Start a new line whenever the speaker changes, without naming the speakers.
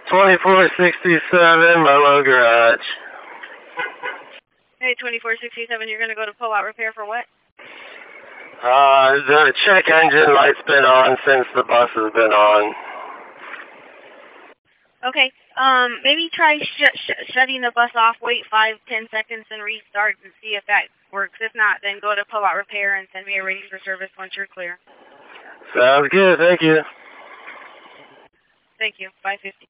2467 Molo Garage.
Hey, 2467, you're going to go to pull-out repair for what?
The check engine light's been on since the bus has been on.
Okay, maybe try shutting the bus off, wait 5-10 seconds, and restart and see if that works. If not, then go to pull-out repair and send me a ready for service once you're clear.
Sounds good, thank you.
Thank you, 550.